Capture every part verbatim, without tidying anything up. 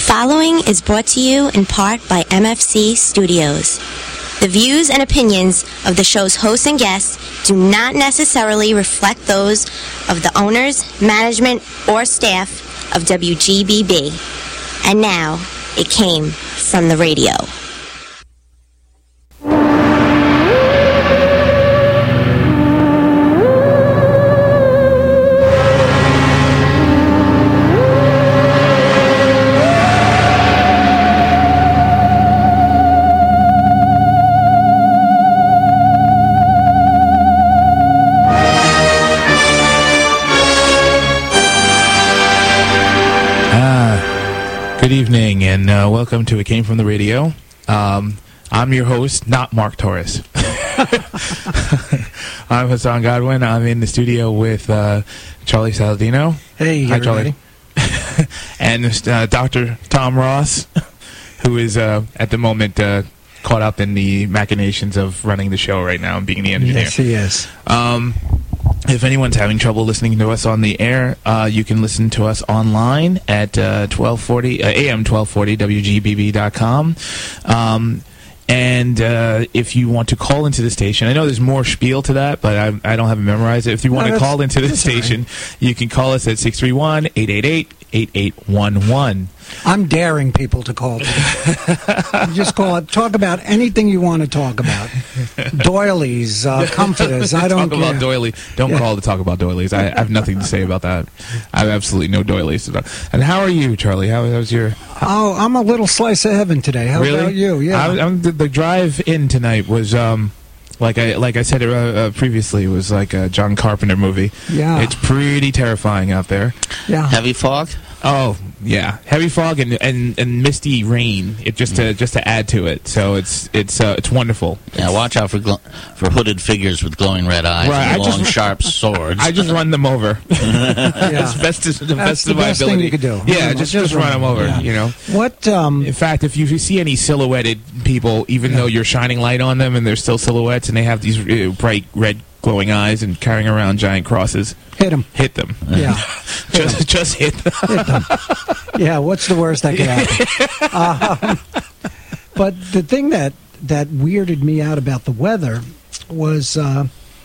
following is brought to you in part by M F C Studios. The views and opinions of the show's hosts and guests do not necessarily reflect those of the owners, management, or staff of W G B B. And now, it came from the radio. Good evening, and uh, welcome to It Came From the Radio. Um, I'm your host, not Mark Torres. I'm Hassan Godwin. I'm in the studio with uh, Charlie Saladino. Hey, hi, everybody. Charlie. And uh, Doctor Tom Ross, who is uh, at the moment uh, caught up in the machinations of running the show right now and being the engineer. Yes, he is. Um, If anyone's having trouble listening to us on the air, uh, you can listen to us online at uh, twelve forty uh, A M twelve forty W G B B dot com. Um, and uh, if you want to call into the station, I know there's more spiel to that, but I, I don't have it memorized. If you want no, to call into the station, right. You can call us at six three one, eight eight eight, eight eight one one. I'm daring people to call today. Just call it. Talk about anything you want to talk about. Doilies, uh, comforters. I don't talk care. about doilies. Don't yeah. call to talk about doilies. I, I have nothing to say about that. I have absolutely no doilies. And how are you, Charlie? How was your? Oh, I'm a little slice of heaven today. How really? about you? Yeah. I, I'm, the, the drive in tonight was. Um, Like I like I said uh, uh, previously, it was like a John Carpenter movie. Yeah, it's pretty terrifying out there. Yeah, heavy fog. Oh yeah, heavy fog and and, and misty rain. It just to just to add to it. So it's it's uh, it's wonderful. Yeah, watch out for gl- for hooded figures with glowing red eyes right, and I long, just, sharp swords. I just run them over. Yeah. As best as the That's best the of my best ability. thing you could do. Yeah, run just them, just run them over. Yeah. You know what? Um, In fact, if you see any silhouetted people, even yeah. though you're shining light on them and they're still silhouettes and they have these uh, bright red glowing eyes and carrying around giant crosses, hit them. Hit them. Yeah. just hit just hit them. Hit them. Yeah. What's the worst that could happen? um, but the thing that that weirded me out about the weather was uh,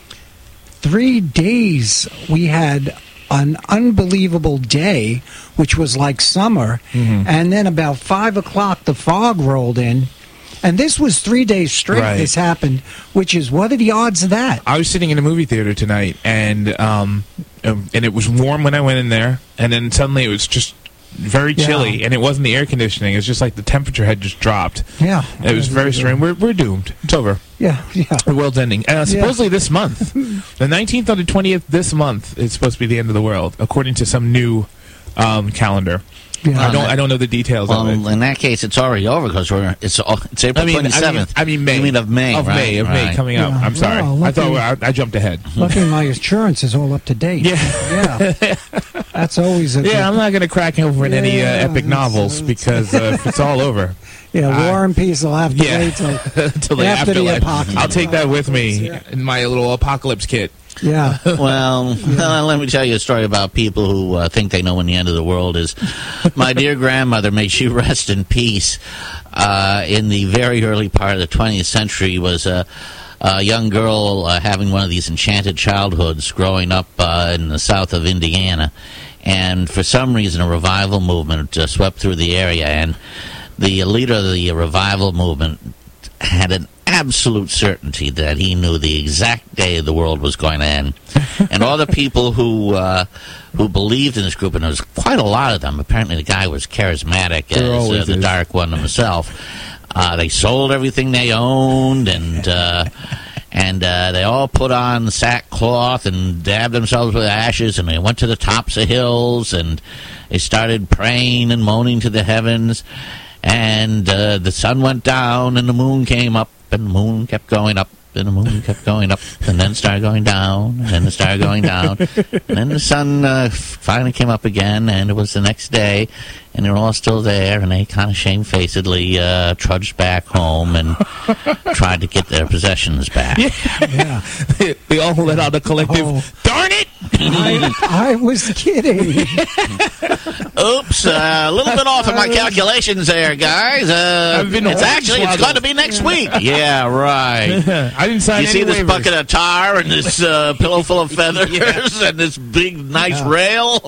three days we had an unbelievable day, which was like summer, mm-hmm. and then about five o'clock the fog rolled in. And this was three days straight right. this happened, which is, what are the odds of that? I was sitting in a movie theater tonight, and um, and it was warm when I went in there, and then suddenly it was just very chilly, yeah. and it wasn't the air conditioning. It was just like the temperature had just dropped. Yeah. It was very strange. We're, we're doomed. It's over. Yeah, yeah. The world's ending. Uh, supposedly yeah. this month, the nineteenth or the twentieth this month, is supposed to be the end of the world, according to some new um, calendar. Yeah. I don't. I don't know the details well, of it. In that case, it's already over because we're it's it's April I mean, twenty seventh. I mean, I mean May. You mean of May? Of right? May. Of right. May coming up. Yeah. I'm sorry. Well, I thought I, I jumped ahead. Lucky my insurance is all up to date. Yeah, yeah. That's always a. Yeah, good... I'm not going to crack over in yeah, any uh, epic novels because uh, it's all over. Yeah, War and Peace will have to yeah. wait till, till the after afterlife. the apocalypse. I'll take that with me yeah. in my little apocalypse kit. Yeah. Well, yeah. let me tell you a story about people who uh, think they know when the end of the world is. My dear grandmother, may she rest in peace, uh, in the very early part of the twentieth century was a, a young girl uh, having one of these enchanted childhoods growing up uh, in the south of Indiana. And for some reason, a revival movement uh, swept through the area, and the leader of the revival movement had an absolute certainty that he knew the exact day the world was going to end. And all the people who uh, who believed in this group, and there was quite a lot of them, apparently the guy was charismatic as uh, the Dark One himself, uh, they sold everything they owned, and uh, and uh, they all put on sackcloth and dabbed themselves with ashes, and they went to the tops of hills, and they started praying and moaning to the heavens. And uh, the sun went down, and the moon came up, and the moon kept going up, and the moon kept going up, and then it started going down, and then it started going down. And then the sun uh, finally came up again, and it was the next day, and they were all still there, and they kind of shamefacedly uh, trudged back home and tried to get their possessions back. Yeah. yeah. They, they all let out a collective, oh. darn it! I, I was kidding. Oops, uh, a little bit off of my calculations there, guys. Uh, I've been it's actually it's going to be next week. Yeah, right. I didn't sign You any see this waivers. bucket of tar and this uh, pillow full of feathers yeah. and this big, nice Yeah. rail?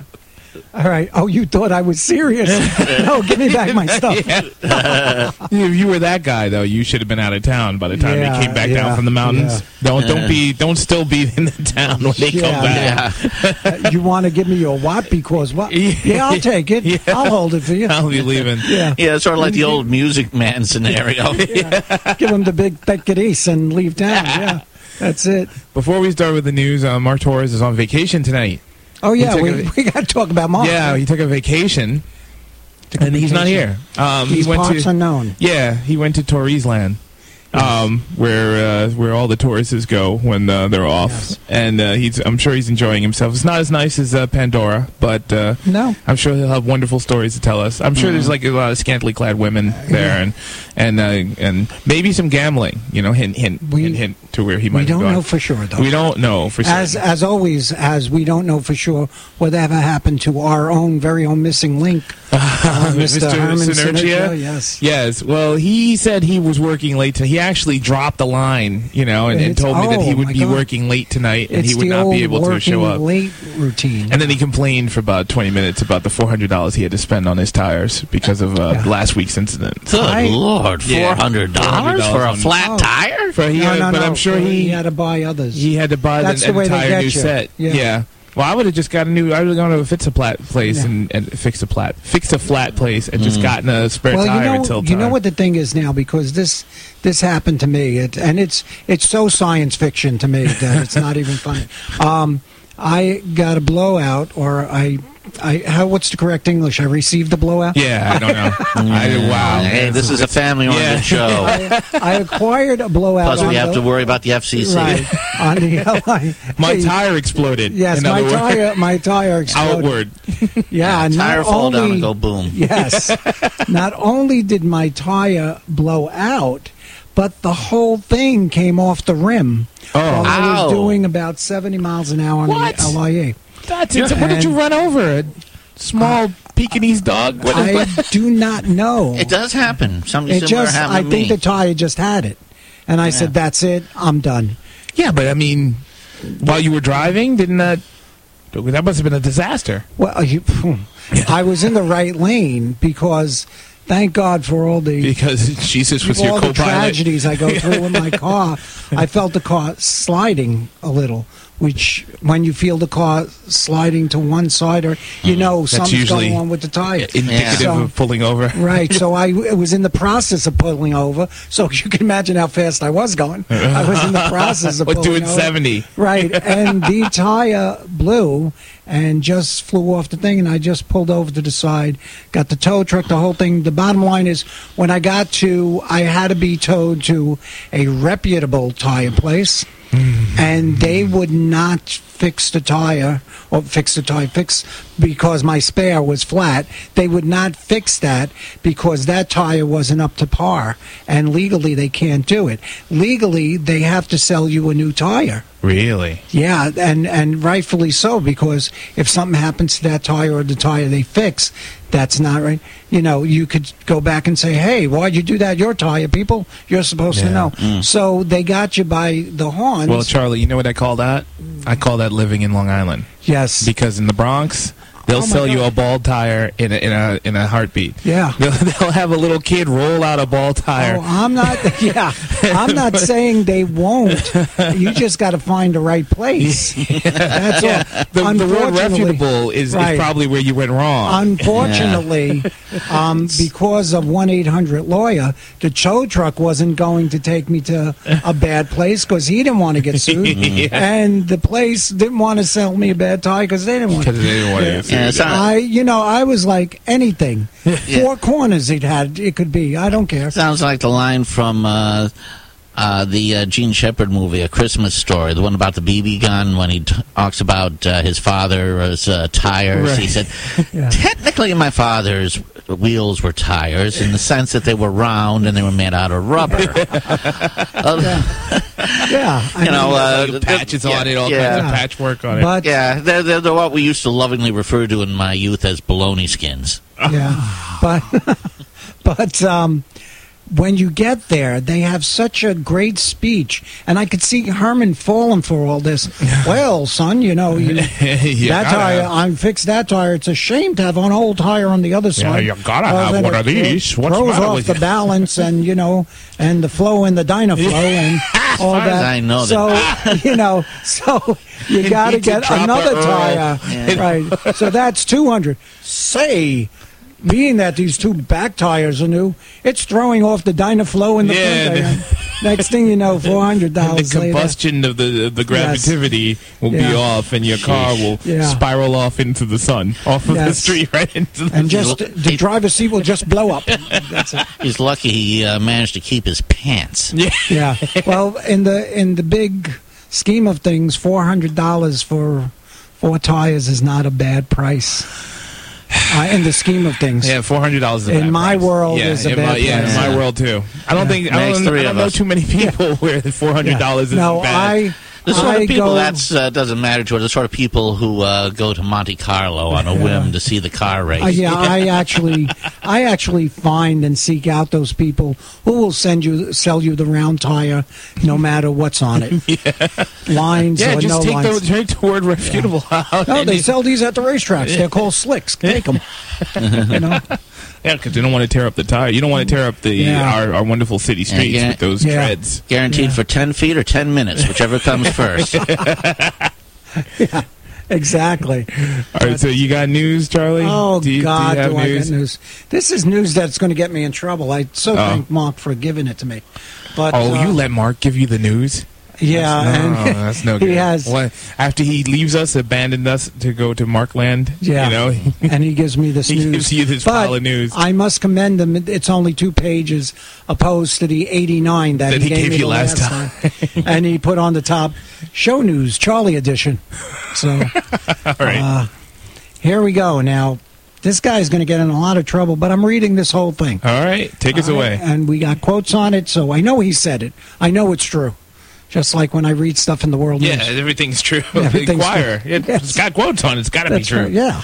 All right. Oh, you thought I was serious? No, give me back my stuff. Yeah. If you were that guy, though, you should have been out of town by the time Yeah, they came back yeah, down from the mountains. yeah. Don't don't be don't still be in the town when they Yeah, come back. Yeah. Uh, you want to give me your what? Because what? Yeah, I'll take it. Yeah. I'll hold it for you. I'll be leaving. Yeah. Yeah, it's sort of like the old Music Man scenario. Yeah. Give him the big Becadis and leave town. Yeah. That's it. Before we start with the news, uh, Mark Torres is on vacation tonight. Oh, yeah. took We, a- we got to talk about Mark. Yeah, he took a vacation, Took a and he's not vacation. here. Um, These he went parts to unknown. yeah, he went to Torres Land. Um, where uh, where all the tourists go when uh, they're off, Yes. and uh, he's I'm sure he's enjoying himself. It's not as nice as uh, Pandora, but uh, No. I'm sure he'll have wonderful stories to tell us. I'm sure there's like a lot of scantily clad women there, and and uh, and maybe some gambling. You know, hint hint We- hint hint to where he might We don't have gone. know for sure, though. We don't know for As certain. as always, as we don't know for sure whatever happened to our own very own missing link, uh, Mister Mister Herman Synergia? Synergia. Yes. Yes. Well, he said he was working late. To, he actually dropped the line, you know, and, and It's- told me that he oh, would my be God. working late tonight, and It's he would the not be old able to show working up. late routine. And then he complained for about twenty minutes about the four hundred dollars he had to spend on his tires because of uh, Yeah. last week's incident. Good I- Lord, Yeah. four hundred dollars for a on- flat Oh. tire? For he no, had, no, but no. I'm sure he, he had to buy others. he had to buy That's the, the way they entire get new you. set. Yeah. Well, I would have just got a new. I would have gone to a fix a flat place Yeah. and, and fixed a flat, fixed a flat place, and just gotten a spare well, tire you know, until time. you know what the thing is now, because this this happened to me, it, and it's it's so science fiction to me that it's not even funny. Um, I got a blowout, or I, I how what's the correct English? I received a blowout. Yeah, I don't know. I, wow. Hey, this is a family-oriented Yeah. show. I, I acquired a blowout. Plus, on we have the, to worry about the F C C. right on the L I. My Hey, tire exploded. Yes, in my other words. tire, my tire exploded. Outward. Yeah, Tire not fall down only and go boom. yes, not only did my tire blow out, but the whole thing came off the rim Oh. while I Ow. was doing about seventy miles an hour on What? the L I A. That's it. What did you And- run over? A small Pekingese dog? What is I what? do not know. It does happen. Something It similar just, happened I to think me. the tire just had it, and I said, "That's it. I'm done." Yeah, but I mean, while you were driving, didn't that? That must have been a disaster. Well, you, I was in the right lane because, thank God for all the Because Jesus was all your the co-pilot. tragedies I go through in my car. I felt the car sliding a little, which when you feel the car sliding to one side, or you know something's usually going on with the tire. Indicative Yeah. So- of pulling over. Right, so I w- was in the process of pulling over. So you can imagine how fast I was going. I was in the process of What, pulling doing over. seventy? Right, and the tire blew and just flew off the thing, and I just pulled over to the side, got the tow truck, the whole thing. The bottom line is, when I got to, I had to be towed to a reputable tire place, and they would not fix the tire, or fix the tire, fix, because my spare was flat. They would not fix that because that tire wasn't up to par, and legally they can't do it. Legally, they have to sell you a new tire. Really? Yeah, and, and rightfully so, because if something happens to that tire or the tire they fix, that's not right. You know, you could go back and say, hey, why'd you do that? Your tire, people. You're supposed to Yeah. know. So they got you by the horns. Well, Charlie, you know what I call that? I call that living in Long Island. yes. Because in the Bronx, they'll Oh, my sell you God. a bald tire in a in a in a heartbeat. Yeah. They'll, they'll have a little kid roll out a bald tire. Oh, I'm not. Yeah, I'm not saying they won't. You just got to find the right place. That's all. the, the word Unfortunately- reputable is, Right. is probably where you went wrong. Unfortunately, um, because of one eight hundred lawyer, the tow truck wasn't going to take me to a bad place because he didn't want to get sued, Yeah. and the place didn't want to sell me a bad tire because they didn't want Because to. they didn't want to get sued. Yeah, it's not- I, you know, I was like anything. Four corners it had, it could be. I don't care. Sounds like the line from uh, uh, the uh, Gene Shepard movie, A Christmas Story, the one about the B B gun, when he t- talks about uh, his father's uh, tires. Right. He said, Yeah. technically my father's wheels were tires in the sense that they were round and they were made out of rubber. uh, Yeah, I You know, mean, uh, Patches yeah, on it, all yeah. kinds of patchwork on it. but yeah, they're, they're, they're what we used to lovingly refer to in my youth as baloney skins. yeah, but but um, when you get there, they have such a great speech, and I could see Herman falling for all this. Well, son, you know, you, You that gotta tire, have- I fixed that tire. It's a shame to have an old tire on the other side. you gotta Well, have then one it- of these. it What's the throws matter off with the you? balance, and you know, and the flow in the Dynaflow, and all far as that. I know so you know, so you got to needs to get drop another it, Earl. tire, Yeah. right? So that's two hundred. Say. Being that these two back tires are new, it's throwing off the Dynaflow in the Yeah, front tire. Next thing you know, four hundred And dollars the later. combustion of the the gravity will be Yeah. off, and your car will Yeah. spiral off into the sun, off of the Yes. street, right into the And just the driver's seat will just blow up. That's it. He's lucky he uh, managed to keep his pants. yeah. Yeah. Well, in the in the big scheme of things, four hundred dollars for four tires is not a bad price. Uh, in the scheme of things. Yeah, four hundred dollars. In my world yeah, is a in bad my, yeah, price. in my world too. I don't Yeah. think I Makes don't, three I don't of know us. too many people where the four hundred dollars is No, bad. I. The sort I of people go, that uh, doesn't matter to. Are the sort of people who uh, go to Monte Carlo on a whim to see the car race. Uh, yeah, I actually, I actually find and seek out those people who will send you, sell you the round tire, no matter what's on it. yeah. Lines yeah, or just no take lines. the take the word refutable out. No, and they you- sell these at the racetracks. They're called slicks. Take them. you know. Yeah, because they don't want to tear up the tire. You don't want to tear up the Yeah. our, our wonderful city streets yeah. with those Yeah. treads. Guaranteed Yeah. for ten feet or ten minutes, whichever comes first. Yeah, exactly. All right, so you got news, Charlie? Oh do you, God, do, you have do I news? get news? This is news that's going to get me in trouble. I so Oh. thank Mark for giving it to me. But Oh, uh, you let Mark give you the news? yeah, That's, no, and that's no he good. has- What, after he leaves us, abandoned us to go to Markland. Yeah. you know, and he gives me this he news. gives you this but pile of news. I must commend him. It's only two pages opposed to the eighty-nine that, That he gave me you the last time. And he put on the top, show news, Charlie edition. So All right. uh, here we go. Now, this guy's going to get in a lot of trouble, but I'm reading this whole thing. All right, take us All away. right? And we got quotes on it, so I know he said it. I know it's true. Just like when I read stuff in the world Yeah, news. everything's true. Everything's Inquire. true. It, Yes. It's got quotes on it. It's got to be That's true. right, yeah.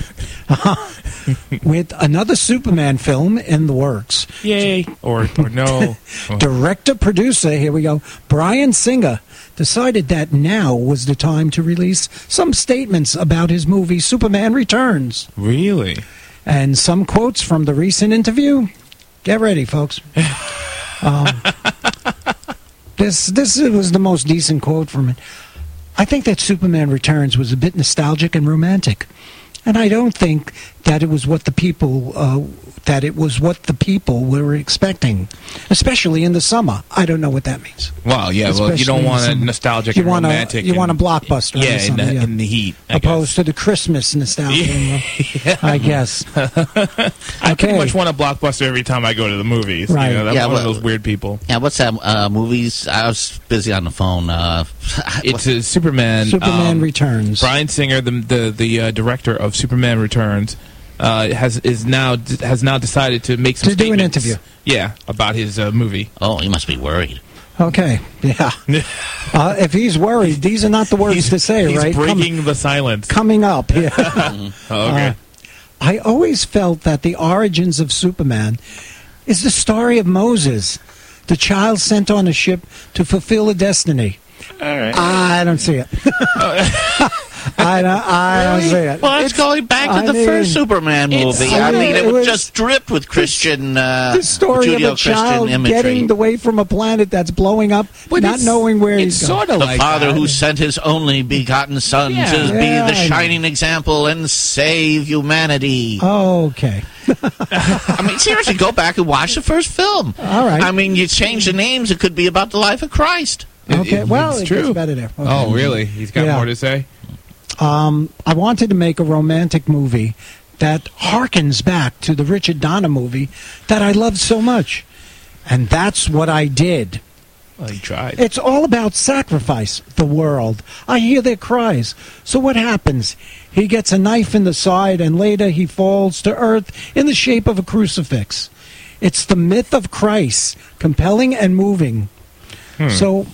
With another Superman film in the works. Yay. Or, or no. Oh. Director producer, here we go, Bryan Singer decided that now was the time to release some statements about his movie Superman Returns. Really? And some quotes from the recent interview. Get ready, folks. Um, this this was the most decent quote from it. I think that Superman Returns was a bit nostalgic and romantic. And I don't think that it was what the people uh, that it was what the people were expecting, especially in the summer. I don't know what that means. Well, yeah. Well, you Especially don't in want a some- nostalgic You and want a romantic. you and- want a blockbuster. in Yeah, the in summer, the, yeah. in the heat. I opposed to the Christmas nostalgia. guess. I guess. I pretty Okay. much want a blockbuster every time I go to the movies. Right. You know, I'm Yeah, one well- of those weird people. Yeah, what's that? Uh, movies? I was busy on the phone. Uh, It's a Superman. Superman um, Returns. Bryan Singer, the the the uh, director of Superman Returns, uh, has is now has now decided to make some To do an statements, interview. Yeah, about his uh, movie. oh, he must be worried. Okay, yeah. Uh, if he's worried, these are not the words he's, to say, he's right? Com- breaking the silence. coming up, yeah. Oh, okay. Uh, I always felt that the origins of Superman is the story of Moses, the child sent on a ship to fulfill a destiny. All right. I don't see it. I don't, I don't see it. Well, it's going back to I the mean, first Superman it's- movie. I I mean, mean, it it was was- just dripped with Christian, uh, The story of a Judeo-Christian child imagery. getting away from a planet that's blowing up, But not it's- knowing where it's he's going. sort of the like Father that. who sent his only begotten Son Yeah. to Yeah, be the I know. shining example and save humanity. Oh, okay. I mean, seriously, go back and watch the first film. All right. I mean, you change the names, it could be about the life of Christ. It- Okay, it- well, it's it true. gets better there. Okay. Oh, really? He's got Yeah. more to say. Um, I wanted to make a romantic movie that harkens back to the Richard Donner movie that I loved so much. And that's what I did. Well, he tried. It's all about sacrifice, the world. I hear their cries. So what happens? He gets a knife in the side, and later he falls to earth in the shape of a crucifix. It's the myth of Christ, compelling and moving. Hmm. So,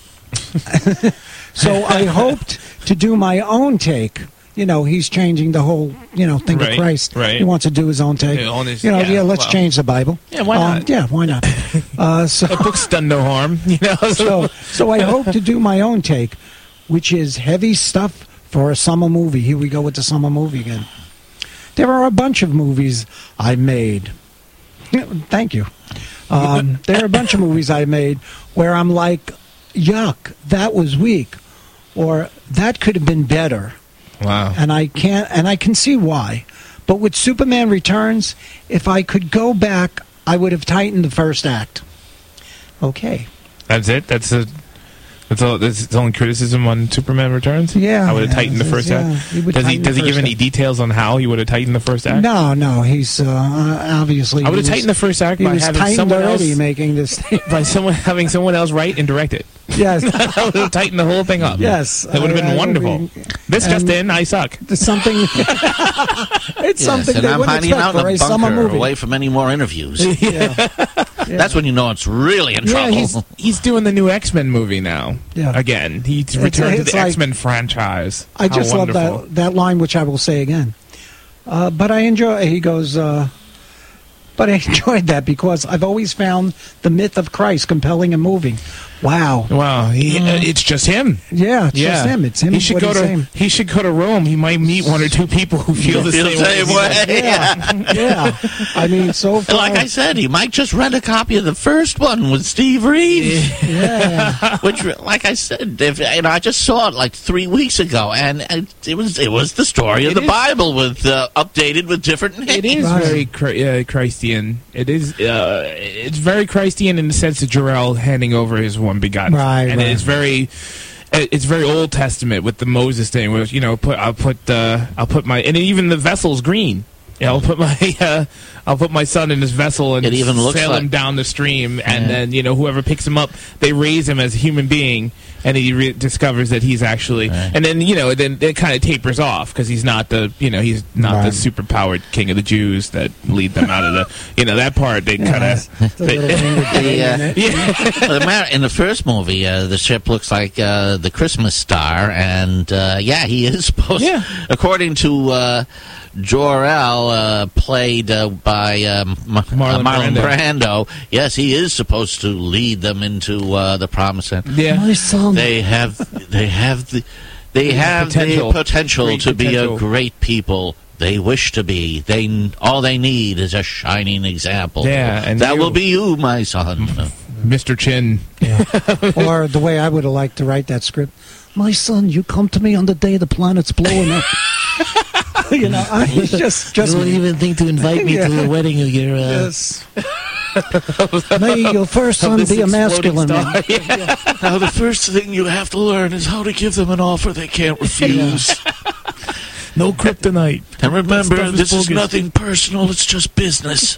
so I hoped to do my own take. You know, he's changing the whole, you know, thing right, of Christ. Right. He wants to do his own take. Yeah, on his, you know, yeah, yeah let's well, change the Bible. Yeah, why um, not? Yeah, why not? Uh, so, a book's done no harm, you know. so, so I hope to do my own take, which is heavy stuff for a summer movie. Here we go with the summer movie again. There are a bunch of movies I made. Thank you. Um, there are a bunch of movies I made where I'm like, yuck, that was weak, or that could have been better. Wow. And I can't, and I can see why. But with Superman Returns, if I could go back, I would have tightened the first act. Okay. That's it? That's a that's all that's its only criticism on Superman Returns? Yeah. I would have tightened the first yeah, act. He does he does he give any details on how he would have tightened the first act? No, no, he's uh, obviously I would have was, tightened the first act he by was having tightened someone already else making this thing. by someone having someone else write and direct it. Yes. I would have tightened the whole thing up. Yes. That would have been I, I wonderful. Mean, this just in, I suck. Something it's yes, something and they I'm wouldn't hiding expect out for in a a summer bunker movie. away from any more interviews. Yeah. Yeah. That's when you know it's really in Yeah, trouble. he's he's doing the new X-Men movie now. Yeah. Again, he's returned to it's the like- X-Men franchise. I How just love wonderful. that that line, which I will say again. Uh, but I enjoy. He goes. Uh, but I enjoyed that because I've always found the myth of Christ compelling and moving. Wow. Wow, he, uh, it's just him. Yeah, it's Yeah, just him. It's him. He should what go he's to saying. he should go to Rome. He might meet one or two people who feel the Feel same, the same way. way. Yeah, yeah. I mean, so And far, like I said, he might just rent a copy of the first one with Steve Reeves. yeah. Which, like I said, if, you know, I just saw it like three weeks ago, and it was it was the story of It the is- Bible with uh, updated with different names. It is Right. very Chri- uh, Christian. It is. Uh, it's very Christian in the sense of Jarrell handing over his one begotten, Right, and right. it's very. It's very Old Testament with the Moses thing, where you know, put I'll put uh, I'll put my and even the vessel's green. Yeah, I'll put my uh, I'll put my son in this vessel and It even looks sail like- him down the stream, and Yeah. then you know whoever picks him up, they raise him as a human being, and he re- discovers that he's actually, Right. and then you know then it kind of tapers off because he's not the you know he's not Right. the super powered king of the Jews that lead them out of the you know that part they kind of The little thing with the The, uh, in it. yeah. Well, the matter- in the first movie, uh, the ship looks like uh, the Christmas star, and uh, yeah, he is supposed. Yeah. According to uh, Jor-El, uh, played uh, by um, Ma- Marlon uh, Marlon Brando. Brando. Yes, he is supposed to lead them into uh, the promised land. yeah. My son. They have, they have the, they have Potential. the potential Great to be potential. a great people. They wish to be. They all they need is a shining example. Yeah, and that you- will be you, my son. Mister Chin. Or the way I would have liked to write that script. My son, you come to me on the day the planet's blowing up. You know, I was just just You don't even think to invite me Yeah. to the wedding of your. Uh, yes. May your first son This be a exploding masculine. star. man. Yeah. Now, the first thing you have to learn is how to give them an offer they can't refuse. No kryptonite. And remember, stuff is this is bogus. nothing personal, it's just business.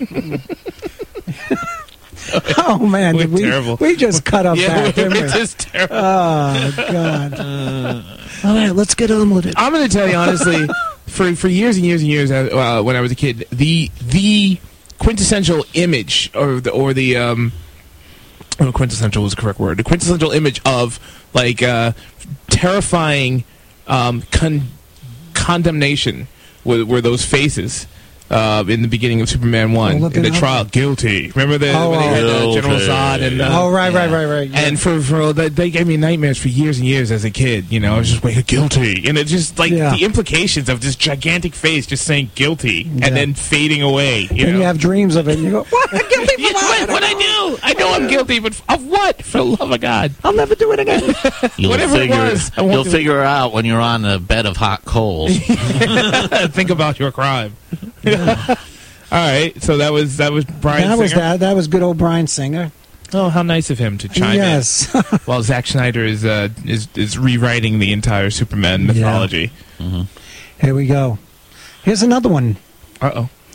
Oh man, We're did we terrible. we just cut up Yeah, that, didn't we? it's just terrible. Oh God! all right, let's get on with it. I'm going to tell you honestly, for for years and years and years, uh, when I was a kid, the the quintessential image or the or the um, oh, quintessential was the correct word. The quintessential image of like uh, terrifying um, con- condemnation were, were those faces. Uh, in the beginning of Superman one, Well, look in the it up. trial, guilty. Remember the, Oh, when they had uh, Guilty. General Zod and uh, Oh right, right, right, right. yeah. and for for they, they gave me nightmares for years and years as a kid. You know, I was just like guilty, and it just like Yeah. the implications of this gigantic face just saying guilty Yeah. and then fading away. You and know, you have dreams of it, and you go, "What? I'm guilty for yeah, what? what what I do? I know I'm guilty, but f- of what? For the love of God! I'll never do it again." You'll Whatever it figure, was, I won't you'll do it. figure it out when you're on a bed of hot coals. Think about your crime. All right, so that was that was Brian. that was Singer. that. That was good old Brian Singer. Oh, how nice of him to chime Yes. in while Zack Snyder is uh, is is rewriting the entire Superman mythology. Here we go. Here's another one. Uh oh.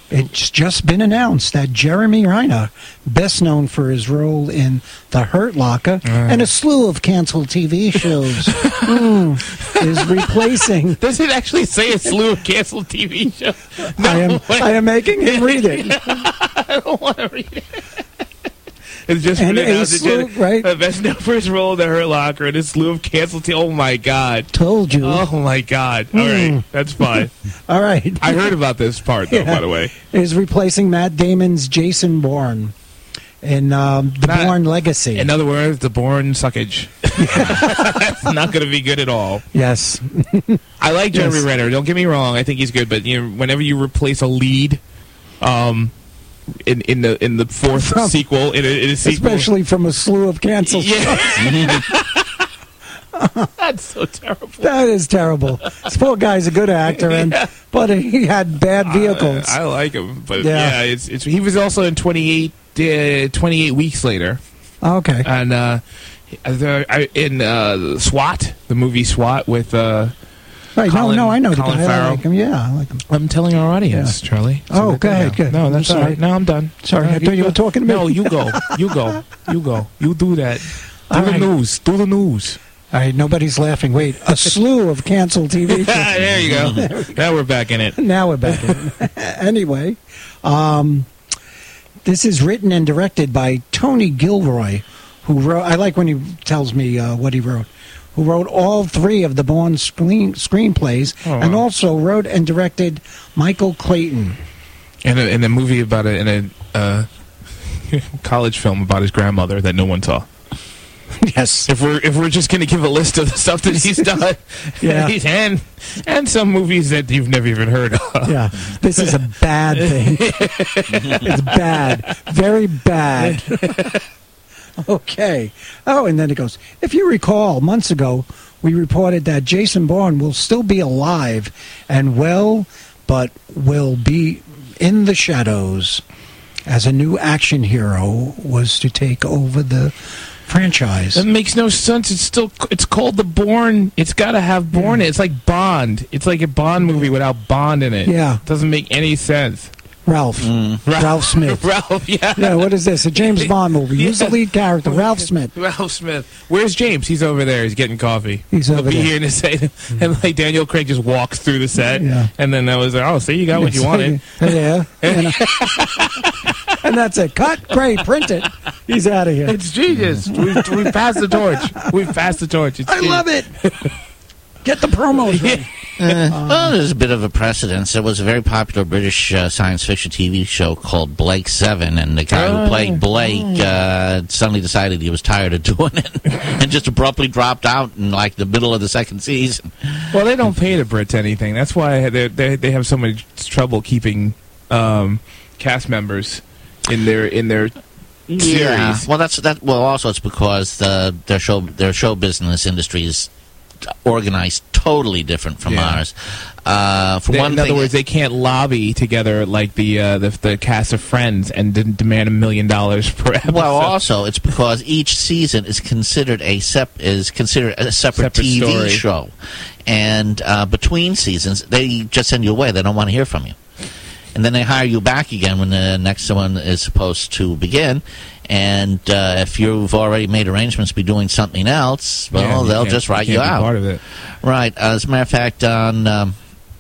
It's just been announced that Jeremy Renner, best known for his role in The Hurt Locker Uh. and a slew of canceled T V shows, mm, is replacing. Does it actually say a slew of canceled T V shows? No, I am, wait. I am making him read it. I don't want to read it. It's just And been a announced. slew, It- right? uh, Best known for his role in The Hurt Locker and a slew of canceled T V. Oh my god. Told you. Oh my god. All Hmm. right, that's fine. All right. I heard about this part though. Yeah. By the way, Is replacing Matt Damon's Jason Bourne in um, The Not- Bourne Legacy. in other words, the Bourne suckage. That's not going to be good at all. Yes. I like Jeremy Yes. Renner. Don't get me wrong. I think he's good, but you know, whenever you replace a lead, um, in in the in the fourth From- sequel, in a, in a sequel, Especially from a slew of canceled shows. yeah. That's so terrible. That is terrible. This poor guy's a good actor, and but he had bad vehicles. I, I like him, but Yeah. yeah, it's, it's he was also in twenty-eight, uh, twenty-eight Weeks Later, okay. and uh, the, I, in uh, SWAT, the movie SWAT with. Uh, right. Colin- no, no, I know the Colin guy. I Farrell. like him. Yeah, I like him. I'm telling our audience, Charlie. Oh, that go they ahead, know. good. No, I'm that's all sorry. right. No, I'm done. Sorry, No, I thought you go. were talking to me. No, you go. You go. You go. You do that. Do All the right. news. Do the news. All right, nobody's laughing. Wait, a slew of canceled T V shows. There you go. Now we're back in it. Now we're back in it. Anyway, um, this is written and directed by Tony Gilroy, who wrote. I like when he tells me uh, what he wrote. Who wrote all three of the Bourne screen screenplays, Oh, and wow. also wrote and directed Michael Clayton. In a, in a movie about it, in a uh, college film about his grandmother that no one saw. Yes. If we're if we're just going to give a list of the stuff that he's done, Yeah. he's and and some movies that you've never even heard of. Yeah, this is a bad thing. It's bad, very bad. Okay. Oh, and then it goes, if you recall, months ago, we reported that Jason Bourne will still be alive and well, but will be in the shadows as a new action hero was to take over the franchise. That makes no sense. It's still it's called the Bourne. It's got to have Bourne. in it. It's like Bond. It's like a Bond movie without Bond in it. Yeah. Doesn't make any sense. Ralph. Ralph Smith. Ralph, yeah. Yeah, what is this? A James Bond movie. Who's the Yeah. lead character? Ralph Smith. Ralph Smith. Where's James? He's over there. He's getting coffee. He's He'll over be there. here in a second. And like Daniel Craig just walks through the set. Yeah. And then that was like, oh, see, you got what you wanted. Yeah. And, uh, and that's it. Cut, great, print it. He's out of here. It's genius. We've, we've passed the torch. We've passed the torch. It's I love it. Get the promos ready. Uh, well, there's a bit of a precedence. There was a very popular British uh, science fiction T V show called Blake Seven, and the guy Oh. who played Blake uh, suddenly decided he was tired of doing it and just abruptly dropped out in like the middle of the second season. Well, they don't pay the Brits anything. That's why they they they have so much trouble keeping um, cast members in their in their Yeah. series. Well, that's that. Well, also it's because the their show their show business industry is organized totally different from Yeah. ours. Uh, for They- one in thing, other words, they can't lobby together like the uh, the, the cast of Friends and d- demand a million dollars per episode. well, also it's because each season is considered a sep is considered a separate, Separate T V story. show, and uh, between seasons they just send you away. They don't want to hear from you, and then they hire you back again when the next one is supposed to begin. And uh, if you've already made arrangements to be doing something else, well, Yeah, you they'll can't- just write you, can't be out. Part of it. Right. Uh, as a matter of fact, on um,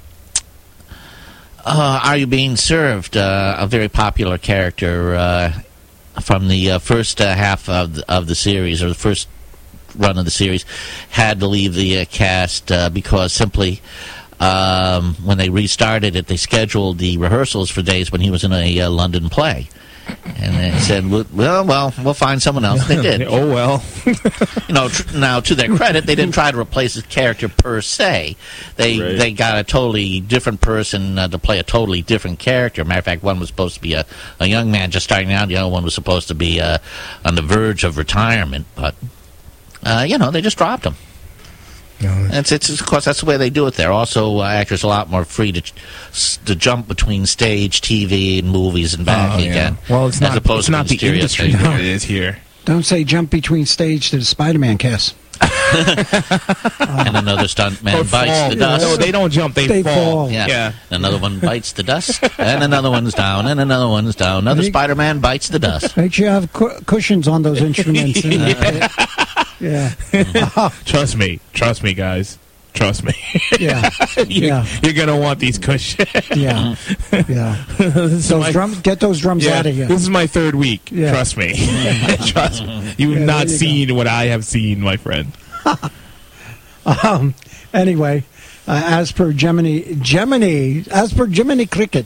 uh, Are You Being Served, uh, a very popular character uh, from the uh, first uh, half of the, of the series, or the first run of the series, had to leave the uh, cast uh, because simply um, when they restarted it, they scheduled the rehearsals for days when he was in a uh, London play. And they said, well, well, we'll find someone else. They did. Oh well. You know, tr- now to their credit, they didn't try to replace his character per se. They Right. they got a totally different person uh, to play a totally different character. Matter of fact, one was supposed to be a, a young man just starting out. The other one was supposed to be uh, on the verge of retirement. But uh, you know, they just dropped him. No, It's, it's of course that's the way they do it there. Also, uh, actors are a lot more free to to jump between stage, T V, and movies and back oh, yeah. again. Well, it's as not. opposed It's to not the mysterious industry thing. that it is here. Don't say jump between stage to the Spider-Man cast. And another stuntman Or bites fall. the dust. No, they don't jump. They, They fall. fall. Yeah. Yeah. Another one bites the dust, and another one's down, and another one's down. Another Make- Spider-Man bites the dust. Make sure you have cu- cushions on those instruments. yeah. yeah. Trust me. Trust me, guys. Trust me. Yeah. you, Yeah. You're gonna want these cushions. Yeah. Yeah. This is Those my- drums, get those drums yeah, out of here. This is my third week. Yeah. Trust me. Trust me. You have Yeah, not there you seen what I have seen, my friend. Um, anyway, uh, as per Gemini, Gemini, as per Gemini Cricket,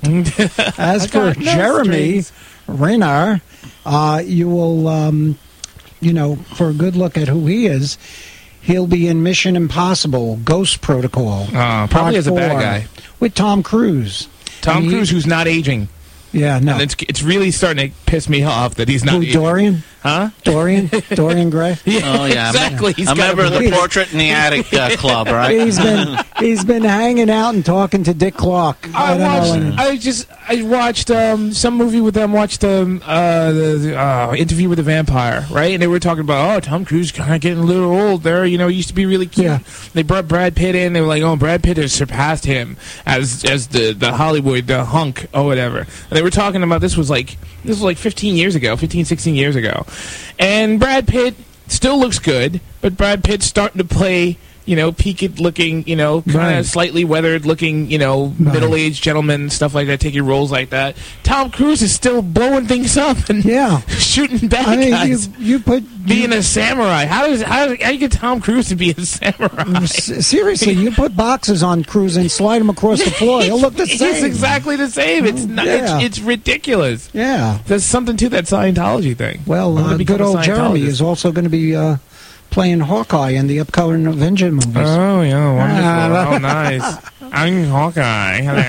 as per got no Jeremy strings. Renner, uh, you will, um, you know, for a good look at who he is, he'll be in Mission Impossible: Ghost Protocol. Uh, probably Part as a bad four, guy. with Tom Cruise. Tom And he- Cruise, who's not aging. Yeah, no. And it's, it's really starting to piss me off that he's not Who, aging. Dorian? Huh? Dorian? Dorian Gray? Oh yeah, exactly. He's A got member of the He's- Portrait in the Attic uh, Club, right? He's been he's been hanging out and talking to Dick Clark. I I, don't watched. know. I just. I watched um, some movie with them. Watched um, uh, the, the uh, Interview with the Vampire, right? And they were talking about, oh, Tom Cruise kind of getting a little old there. You know, he used to be really cute. Yeah. They brought Brad Pitt in. They were like, oh, Brad Pitt has surpassed him as as the the Hollywood the hunk or whatever. And they were talking about this was like this was like fifteen years ago, fifteen, sixteen years ago, and Brad Pitt still looks good, but Brad Pitt's starting to play. You know, peaked looking, you know, kind of Right. slightly weathered looking, you know, Right. middle-aged gentlemen, stuff like that, taking roles like that. Tom Cruise is still blowing things up and Yeah. shooting bad I mean, you, guys. you put Being a samurai. How does how, how do you get Tom Cruise to be a samurai? S- Seriously, you put boxes on Cruise and slide them across the floor. He'll look the It's same. exactly the same. It's not, Yeah. it's, it's ridiculous. Yeah. There's something to that Scientology thing. Well, I'm gonna uh, become good a old Jeremy Scientologist. is also going to be uh, playing Hawkeye in the upcoming Avenger movies. Oh, yeah, wonderful. Ah. Oh, nice. I'm Hawkeye. Hello.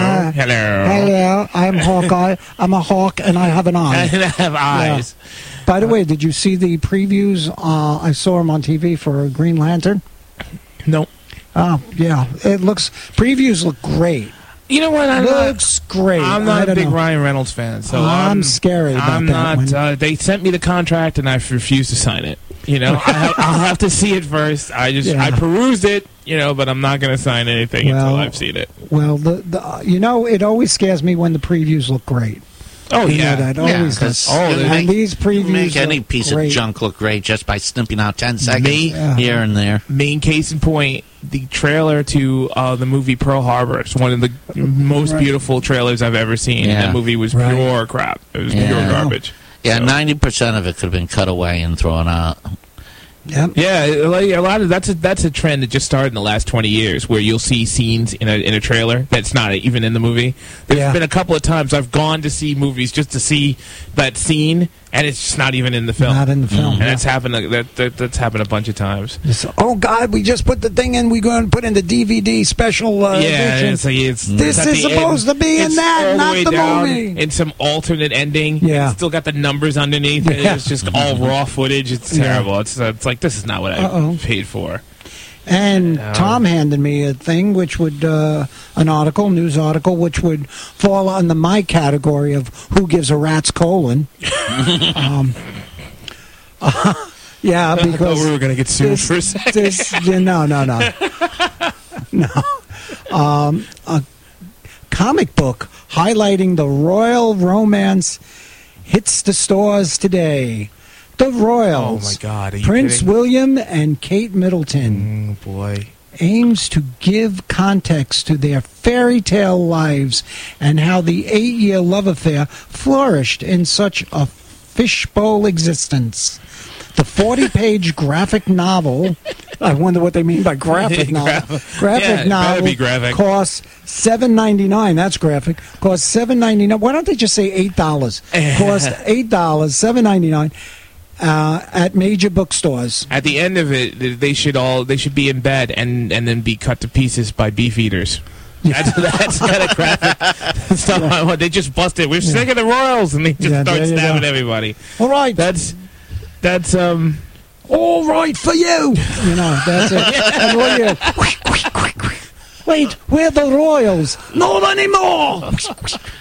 Hello. Hello, I'm Hawkeye. I'm a hawk and I have an eye. And I have eyes. By the way, did you see the previews? Uh, I saw them on T V for Green Lantern. No. Oh, yeah. It looks, previews look great. You know what? I'm not, Looks great. I'm I not a don't big know. Ryan Reynolds fan, so I'm I'm, scary about I'm that not. one. Uh, they sent me the contract, and I refused to sign it. You know, I have, I'll have to see it first. I just Yeah. I perused it, you know, but I'm not going to sign anything Well, until I've seen it. Well, the, the uh, you know, it always scares me when the previews look great. Oh You yeah, know that Yeah, always 'cause does. Oh, you they and make, these you previews make any look piece great. of junk look great just by snipping out ten seconds Me? Yeah. here and there. main case in point, the trailer to uh, the movie Pearl Harbor. It's one of the most Right. beautiful trailers I've ever seen. Yeah. That movie was Right. pure crap. It was Yeah. pure garbage. Yeah, So- ninety percent of it could have been cut away and thrown out. Yep. Yeah, like a lot of that's a that's a trend that just started in the last twenty years, where you'll see scenes in a in a trailer that's not even in the movie. There's Yeah. been a couple of times I've gone to see movies just to see that scene, and it's just not even in the film. Not in the film. and yeah. that's happened. That, that that's happened a bunch of times. Just, oh God, we just put the thing in. We're going to put in the D V D special uh, yeah, edition. it's, like, it's This it's at is the supposed end. to be in It's that, all not the way the down movie. in some alternate ending. Yeah. It's still got the numbers underneath it. Yeah. It's just all raw footage. It's Yeah. terrible. It's uh, it's like this is not what I Uh-oh. paid for. And Um, Tom handed me a thing, which would uh, an article, news article, which would fall under my category of who gives a rat's colon. um, yeah, I thought because we were going to get sued this, for a second. this, yeah, no, no, no, no. Um, a comic book highlighting the royal romance hits the stores today. The Royals. Oh my God! Are you Prince kidding? William and Kate Middleton Mm, boy. aims to give context to their fairy tale lives and how the eight-year love affair flourished in such a fishbowl existence. The forty-page graphic novel, I wonder what they mean by graphic novel. Graphic Yeah, it better novel be graphic. costs seven ninety-nine. That's graphic. Costs seven ninety-nine. Why don't they just say eight dollars? Cost eight dollars, seven ninety-nine. Uh, at major bookstores. At the end of it, they should all they should be in bed and and then be cut to pieces by beef eaters. That's, that's kind of graphic stuff. I want. They just busted. We're sick of the Royals, and they just Yeah, start there you stabbing go. everybody. All right, That's that's um. all right for you. You know, that's it. And what you, wait, we're the Royals. Not anymore.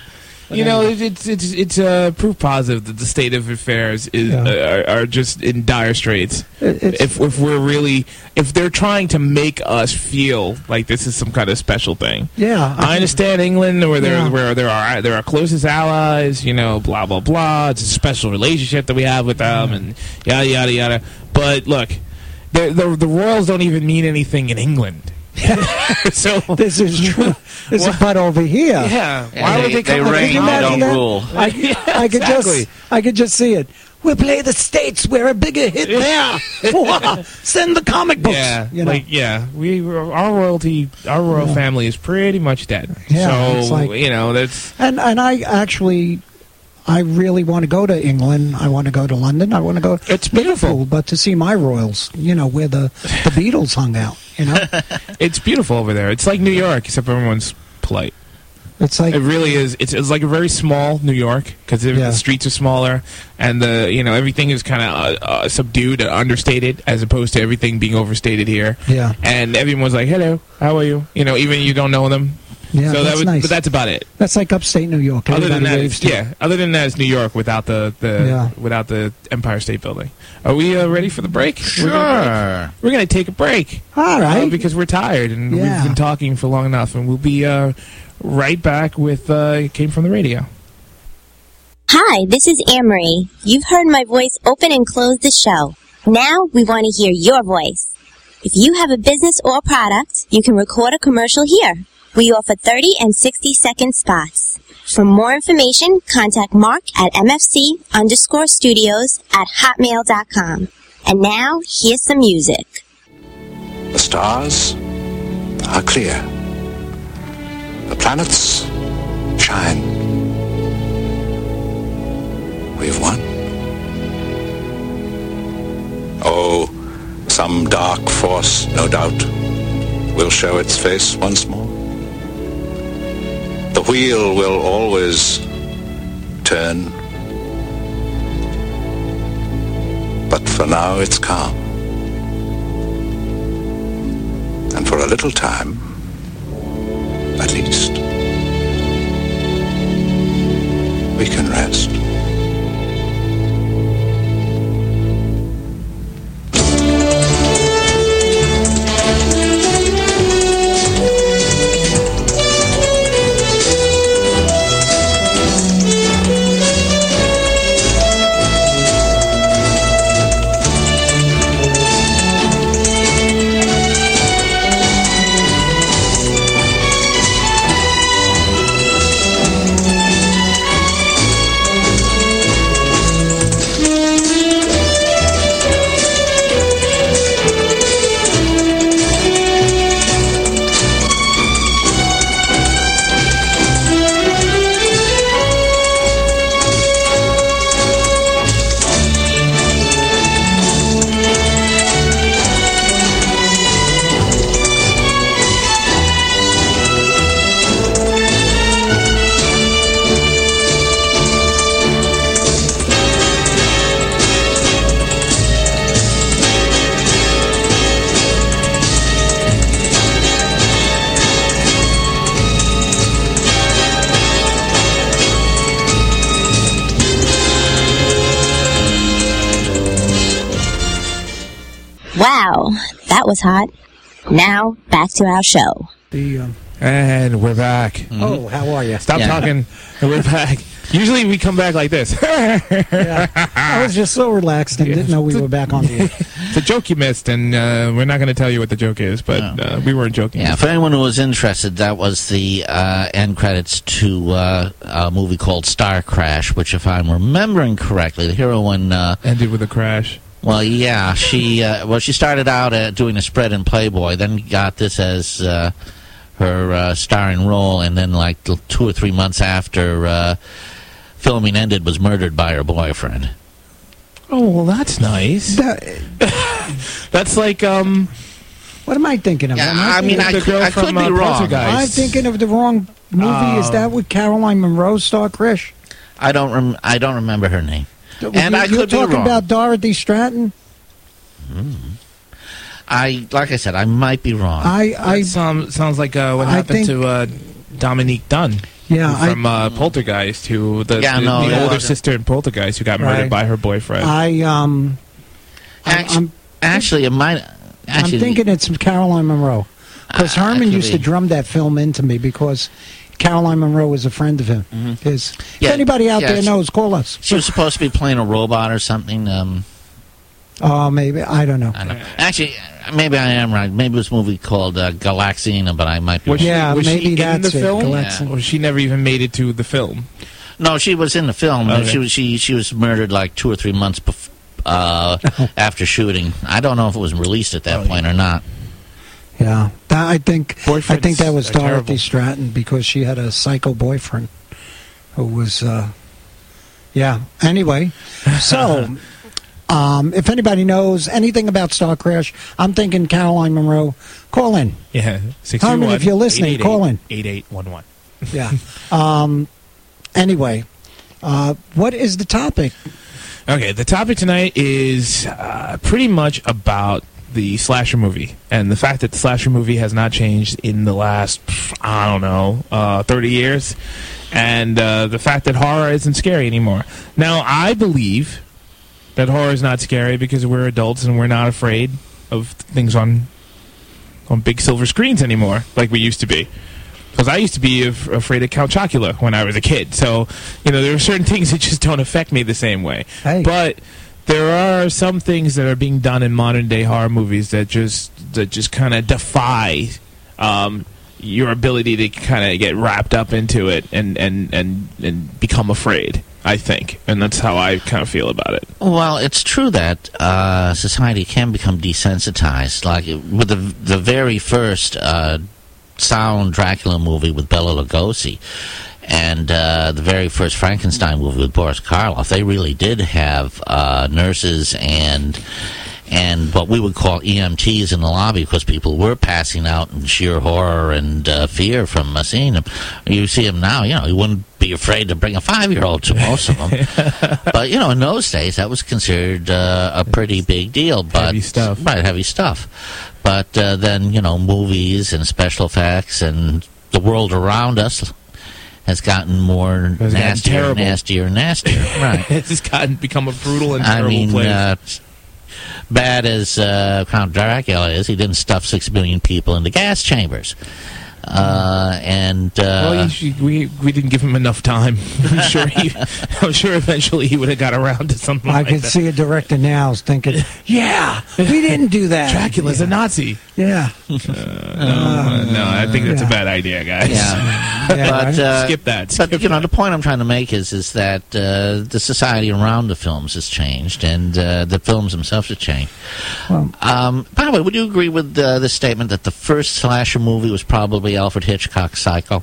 You know, it's it's it's uh, proof positive that the state of affairs is Yeah. uh, are, are just in dire straits. It- it's- If if we're really if they're trying to make us feel like this is some kind of special thing. Yeah, I, I- understand England, where they're Yeah. where they're our they're our closest allies. You know, blah blah blah. It's a special relationship that we have with them, and yada yada yada. But look, the the, the royals don't even mean anything in England. So This is true. This Wha- is but over here. yeah, Yeah, why they, would they they come? reign, Can you they imagine don't that? rule. I, I could exactly. just, I could just see it. We'll play the States. We're a bigger hit there. Send the comic books. Yeah, you know? like yeah, we our royalty, our royal Yeah. family is pretty much dead. Yeah, it's so like- you know that's And and I actually, I really want to go to England. I want to go to London. I want to go. It's beautiful. Liverpool, but to see my Royals, you know, where the the Beatles hung out. You know, it's beautiful over there. It's like New York, except everyone's polite. it's like It really is. It's, it's like a very small New York because Yeah. the streets are smaller and the you know everything is kind of uh, uh, subdued and understated as opposed to everything being overstated here. yeah, And everyone's like, "Hello, how are you?" You know, even you don't know them. yeah. so that that's was, nice. but that's about it. That's like upstate New York. Other than Everybody that, waves it's, to yeah. Other than that, it's New York without the, the Yeah. without the Empire State Building. Are we uh, ready for the break? Sure. We're gonna, break. We're gonna take a break. All right. Uh, because we're tired and Yeah. we've been talking for long enough, and we'll be uh, right back with uh, Came From the Radio. Hi, this is Anne-Marie. You've heard my voice open and close the show. Now we want to hear your voice. If you have a business or product, you can record a commercial here. We offer thirty and sixty second spots. For more information, contact Mark at mfc underscore studios at hotmail dot com. And now, here's some music. The stars are clear. The planets shine. We've won. Oh, some dark force, no doubt, will show its face once more. The wheel will always turn. But for now, it's calm. And for a little time, at least, we can rest. Wow, that was hot. Now, back to our show. the. Um, And we're back. Oh, how are you? Stop Yeah. talking. And we're back. Usually we come back like this. Yeah. I was just so relaxed and didn't know we were back on the air. It's a joke you missed, and uh, we're not going to tell you what the joke is, but No. uh, we weren't joking. Yeah, for anyone who was interested, that was the uh, end credits to uh, a movie called Star Crash, which, if I'm remembering correctly, the heroine, uh, Ended with a crash. well, yeah, she uh, well, she started out uh, doing a spread in Playboy, then got this as uh, her uh, starring role, and then like t- two or three months after uh, filming ended, was murdered by her boyfriend. Oh, well, that's nice. That- That's like, um... what am I thinking of? Yeah, Am I mean, thinking I the could, girl I could from, be uh, wrong. Poltergeist. I'm thinking of the wrong movie. Is Oh. that with Caroline Monroe star Krish? I don't rem- I don't remember her name. And you, I you're could be talking wrong. about Dorothy Stratton. I like I said, I might be wrong. I, I, That sound, sounds like uh, what I happened think- to uh, Dominique Dunn. Yeah, I- from uh, Poltergeist, who the, Yeah, the, no, the yeah. older sister in Poltergeist who got murdered Right. by her boyfriend. I um, I, Actu- I'm Actually, it might. Actually, I'm thinking it's Caroline Monroe because Ah, Herman could used to be. drum that film into me because Caroline Monroe was a friend of him. His. Yeah, if anybody out yeah, there she- knows, call us. she was supposed to be playing a robot or something. Um, Oh, maybe I don't know. I don't know. Actually, maybe I am right. Maybe it was a movie called uh, Galaxina, but I might be. was she, Yeah, was maybe she in that's the it, film? Galaxina. Or she never even made it to the film? No, she was in the film. Okay. She was she she was murdered like two or three months bef- uh, after shooting. I don't know if it was released at that Oh, point or not. Yeah, that, I think I Boyfriends think that was are Dorothy terrible. Stratton because she had a psycho boyfriend who was. Uh, yeah. Anyway, so um, if anybody knows anything about Star Crash, I'm thinking Caroline Monroe. Call in. Yeah. six Harmon, if you're listening, call in. eight eight one one. Yeah. um, anyway, uh, what is the topic? Okay, the topic tonight is uh, pretty much about the slasher movie and the fact that the slasher movie has not changed in the last, pff, I don't know, uh, thirty years, and uh, the fact that horror isn't scary anymore. Now, I believe that horror is not scary because we're adults and we're not afraid of things on on big silver screens anymore like we used to be. Because I used to be af- afraid of Count Chocula when I was a kid. So, you know, there are certain things that just don't affect me the same way. Hey. But there are some things that are being done in modern day horror movies that just that just kind of defy um, your ability to kind of get wrapped up into it and, and, and, and become afraid, I think. And that's how I kind of feel about it. Well, it's true that uh, society can become desensitized. Like with the the very first uh, sound Dracula movie with Bela Lugosi, and uh, the very first Frankenstein movie with Boris Karloff, they really did have uh, nurses and and what we would call E M Ts in the lobby because people were passing out in sheer horror and uh, fear from uh, seeing them. You see them now, you know, you wouldn't be afraid to bring a five-year-old to most of them. But, you know, in those days, that was considered uh, a pretty big deal. But, Heavy stuff. Right, heavy stuff. But uh, then, you know, movies and special effects and the world around us has gotten more Has gotten nastier, terrible. nastier, nastier. Right. It's gotten become a brutal and I terrible mean, place. uh, bad as uh, Count Dracula is, he didn't stuff six million people into gas chambers. Uh, and uh, Well, you should- we we didn't give him enough time. I'm sure he, I'm sure eventually he would have got around to something I like could that. see a director now thinking, "Yeah, we didn't do that." Dracula's yeah. a Nazi. Yeah, Uh, no, no, I think that's yeah. a bad idea, guys. yeah. yeah. But right? uh, Skip that. Skip but you know, that. the point I'm trying to make is is that uh, the society around the films has changed, and uh, the films themselves have changed. Well- um, by the way, would you agree with uh, the statement that the first slasher movie was probably Alfred Hitchcock's Psycho?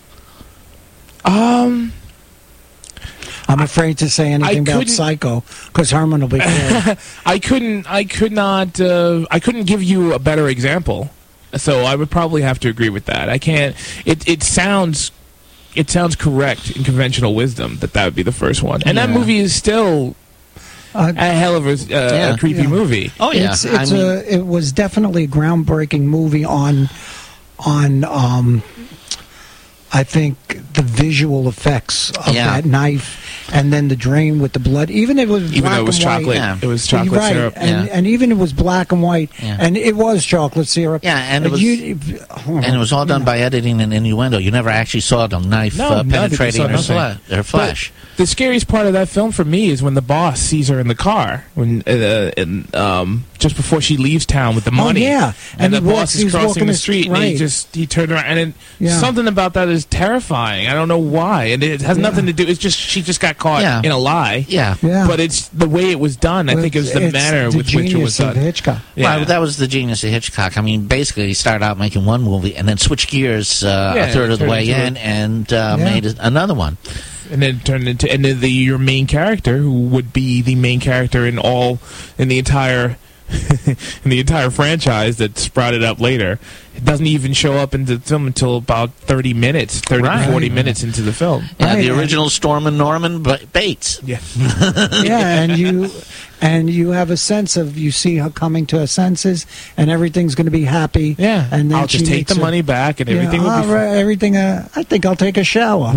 Um, I'm afraid to say anything about couldn't- Psycho because Herman will be killed. I couldn't. I could not. Uh, I couldn't give you a better example. So I would probably have to agree with that. I can't. It it sounds. It sounds correct in conventional wisdom that that would be the first one, and that Yeah. movie is still Uh, a hell of a, uh, Yeah. a creepy Yeah. movie. Oh yeah, It's, it's I mean, a, it was definitely a groundbreaking movie on, on, um, I think the visual effects of Yeah. that knife, and then the drain with the blood. Even if it was Even black though it was and white. chocolate, Yeah. it was You're chocolate right, syrup. and, Yeah. and even it was black and white, Yeah. and it was chocolate syrup. Yeah, and it Uh, was- you- and it was all done by editing and innuendo. You never actually saw the knife No, uh, no, you penetrating saw her, nothing. fle- her flesh. The scariest part of that film for me is when the boss sees her in the car when uh, and, um, just before she leaves town with the money. yeah. and, And the he boss walks- is he's crossing walking the his- street, and he right. just he turned around, and it, Yeah. something about that is terrifying. I don't know why, and it has nothing to do. It's just she just got caught Yeah. in a lie. Yeah. Yeah. But it's the way it was done. I think it was the It's manner the with which it was genius of done. Hitchcock. Yeah. Right, but that was the genius of Hitchcock. I mean, basically, he started out making one movie and then switched gears uh, Yeah, a third of the turned way into in and uh, Yeah. made another one. and then turned into and then the your main character, who would be the main character in all in the entire in the entire franchise that sprouted up later. It doesn't even show up in the film until about thirty minutes, thirty Right. to forty minutes into the film. Yeah, Right, the and- original Storm and Norman Ba- Bates. Yeah. Yeah, and you and you have a sense of you see her coming to her senses, and everything's going to be happy. Yeah. and then I'll just she take makes the a- money back and Yeah, everything will all be fine. right, everything. Uh, I think I'll take a shower.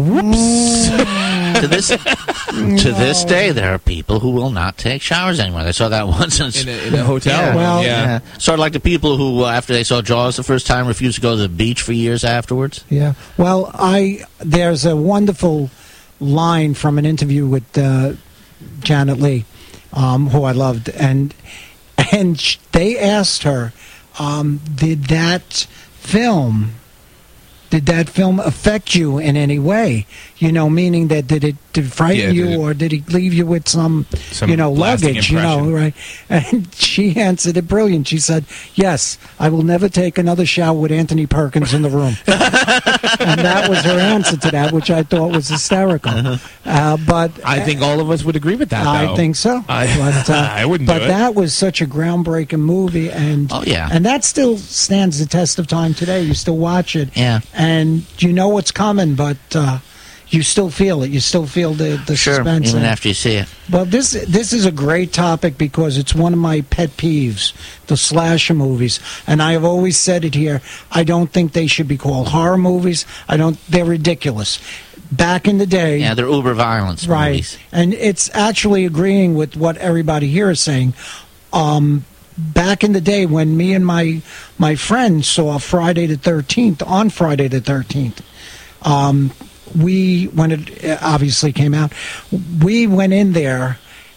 to this to this day, there are people who will not take showers anymore. I saw that once in, In a, in a hotel. Yeah. Well- yeah. Yeah. Sort of like the people who, uh, after they saw Jaws the first time, refused to go to the beach for years afterwards. Yeah. Well, I there's a wonderful line from an interview with uh, Janet Leigh, um, who I loved, and and sh- they asked her, um, did that film, did that film affect you in any way? You know, meaning that did it did it frighten Yeah, you, did it- or did it leave you with some, Some you know, lasting luggage? You know, impression. right? And she answered it brilliant. She said, "Yes, I will never take another shower with Anthony Perkins in the room." And that was her answer to that, which I thought was hysterical. Uh, but I think all of us would agree with that, I though. think so. I- but, uh, I wouldn't But do it. that was such a groundbreaking movie, and Oh, yeah. and that still stands the test of time today. You still watch it, Yeah. and you know what's coming, but uh, you still feel it. You still feel the the Sure, suspense. even and- after you see it. well, this this is a great topic because it's one of my pet peeves, the slasher movies, and I have always said it here. I don't think they should be called horror movies. I don't. They're ridiculous. Back in the day, Yeah, they're uber violence right, movies. and it's actually agreeing with what everybody here is saying. Um, back in the day, when me and my my friends saw Friday the thirteenth on Friday the thirteenth. Um, we when it uh, obviously came out, we went in there,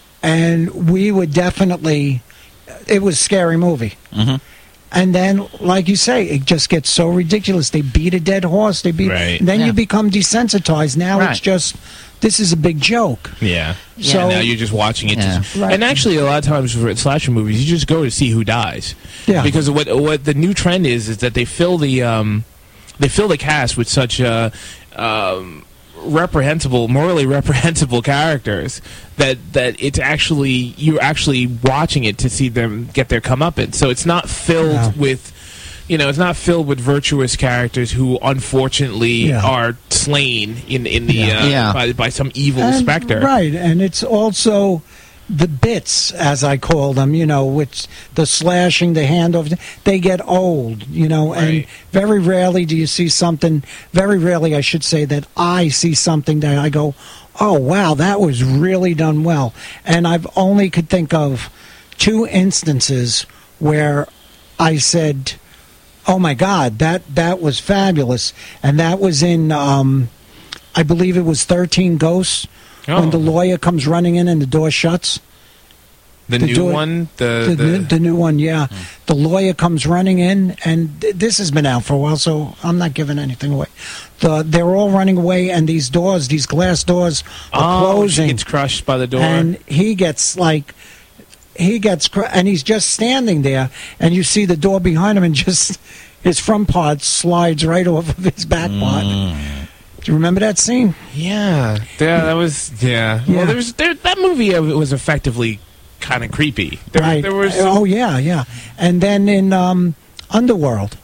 and we would definitely. It was a scary movie, Mhm. and then, like you say, it just gets so ridiculous. They beat a dead horse. They beat. Right. And then Yeah. you become desensitized. Now Right. it's just this is a big joke. Yeah. So- now you're just watching it. Yeah. To, Right. And actually, a lot of times for slasher movies, you just go to see who dies. Yeah. Because what what the new trend is is that they fill the um, they fill the cast with such uh, um, reprehensible, morally reprehensible characters that that it's actually you're actually watching it to see them get their comeuppance. So it's not filled Yeah. with. You know, it's not filled with virtuous characters who unfortunately Yeah. are slain in in the Yeah. uh, Yeah. By, by some evil And- specter. Right, and it's also the bits, as I call them, you know, which the slashing, the handoff, they get old, you know, and Right. very rarely do you see something, very rarely, I should say, that I see something that I go, oh, wow, that was really done well. And I've only could think of two instances where I said, oh my God, that that was fabulous, and that was in, um, I believe it was thirteen Ghosts when Oh. the lawyer comes running in and the door shuts. The, The new door- one, the, The, the, the, the new one, yeah. The lawyer comes running in, and th- this has been out for a while, so I'm not giving anything away. The, they're all running away, and these doors, these glass doors, are oh, closing. she gets crushed by the door. And he gets like, he gets, cr- and he's just standing there, and you see the door behind him, and just his front part slides right off of his back part. Do you remember that scene? yeah, yeah, that was yeah. Yeah. Well, there was there, that movie uh, was effectively kind of creepy. There, right. there was Oh yeah, yeah. And then in um, Underworld,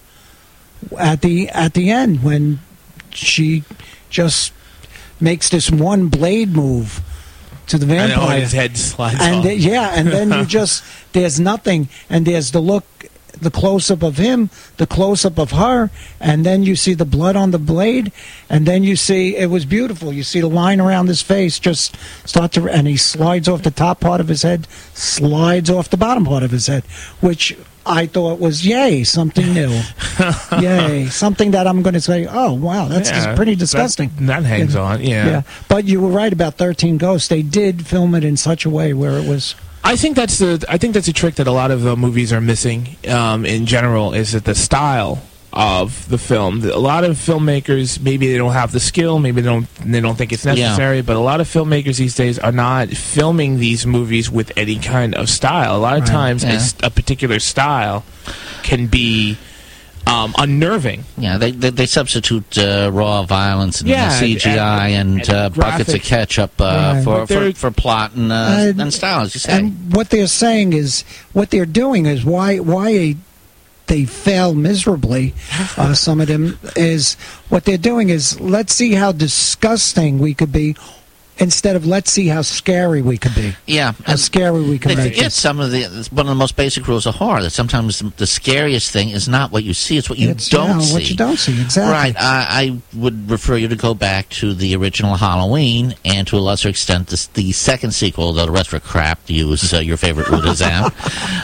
at the at the end when she just makes this one blade move to the and vampire, oh, his head slides and off. th- yeah, and then you just there's nothing, and there's the look, the close up of him, the close up of her, and then you see the blood on the blade, and then you see it was beautiful. You see the line around his face just start to, and he slides off the top part of his head, slides off the bottom part of his head, which I thought was yay, something new, yay, something that I'm going to say, oh wow, that's Yeah, just pretty disgusting. That, that hangs Yeah. on. Yeah. Yeah, but you were right about thirteen Ghosts. They did film it in such a way where it was. I think that's the I think that's a trick that a lot of uh, movies are missing um, in general is that the style of the film. A lot of filmmakers maybe they don't have the skill, maybe they don't they don't think it's necessary, but a lot of filmmakers these days are not filming these movies with any kind of style. A lot of Right. times Yeah. it's a particular style can be um, unnerving. Yeah, they they, they substitute uh, raw violence and Yeah, uh, C G I and- and, and uh, buckets of graphic. ketchup uh, Right. for, But they're- for for plot and uh, Uh, and style, as you say. And what they're saying is, what they're doing is why why they fail miserably. Uh, some of them is what they're doing is let's see how disgusting we could be, instead of let's see how scary we could be. yeah, How and scary we they can make forget it. some of the it's one of the most basic rules of horror, that sometimes the, the scariest thing is not what you see; it's what you It's, don't yeah, see. what you don't see, exactly. Right. I, I would refer you to go back to the original Halloween, and to a lesser extent, the, the second sequel, though the rest were crap, to use uh, your favorite Rudazam,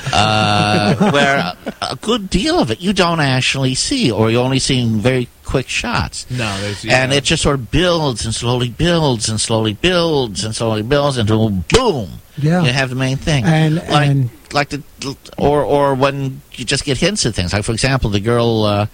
uh, where a, a good deal of it you don't actually see, or you're only seeing very quick shots. No, there's And it just sort of builds and slowly builds and slowly builds and slowly builds until boom, Yeah. you have the main thing. And- like, and- like the or or when you just get hints of things. Like, for example, the girl uh,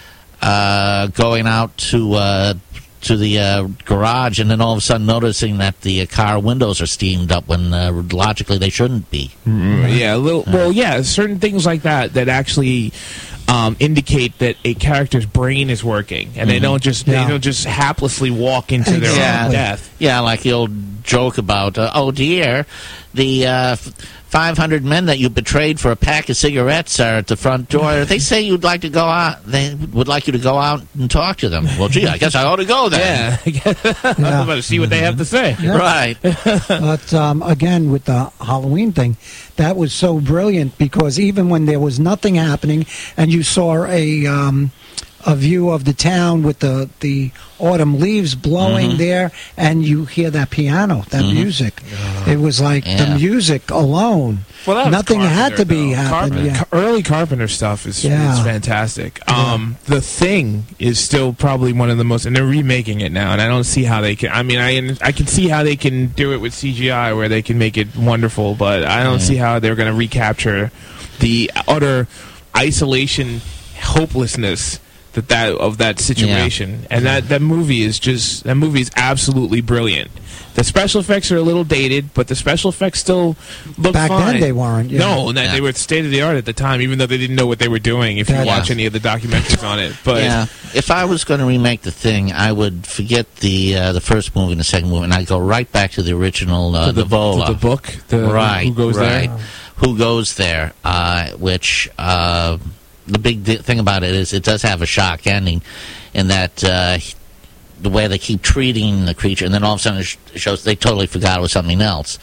uh, going out to uh, to the uh, garage, and then all of a sudden noticing that the uh, car windows are steamed up when uh, logically they shouldn't be. Yeah, a little. Well, yeah, certain things like that that actually um, indicate that a character's brain is working, and they don't just Yeah. they don't just haplessly walk into their Exactly. own death. Yeah, like the old joke about, uh, oh dear, the uh, five hundred men that you betrayed for a pack of cigarettes are at the front door. They say you'd like to go out. They would like you to go out and talk to them. Well, gee, I guess I ought to go then. Yeah, I'm about to see what they have to say. Yeah. Right. But um, again, with the Halloween thing, that was so brilliant because even when there was nothing happening and you saw a um, a view of the town with the, the autumn leaves blowing Mhm. there, and you hear that piano, that Mhm. music, it was like Yeah. the music alone. Well, that was Nothing had Carpenter, to be though. happening. Carpenter- Yeah. Ca- Early Carpenter stuff is, Yeah. is fantastic. Um, The Thing is still probably one of the most, and they're remaking it now, and I don't see how they can. I mean, I I can see how they can do it with C G I, where they can make it wonderful, but I don't Yeah. see how they're going to recapture the utter isolation, hopelessness that that of that situation. And that that movie is just that movie is absolutely brilliant. The special effects are a little dated, but the special effects still look Back fine. then they weren't. Yeah. No, and that Yeah. they were state of the art at the time, even though they didn't know what they were doing. If you Yeah. watch any of the documentaries on it, but Yeah. If I was going to remake The Thing, I would forget the uh, the first movie and the second movie, and I'd go right back to the original uh, to the, Nivola. to the book, the Right, who goes right. there. Who goes there? Uh, which uh, the big di- thing about it is it does have a shock ending, in that uh, the way they keep treating the creature, and then all of a sudden it sh- shows they totally forgot it was something else.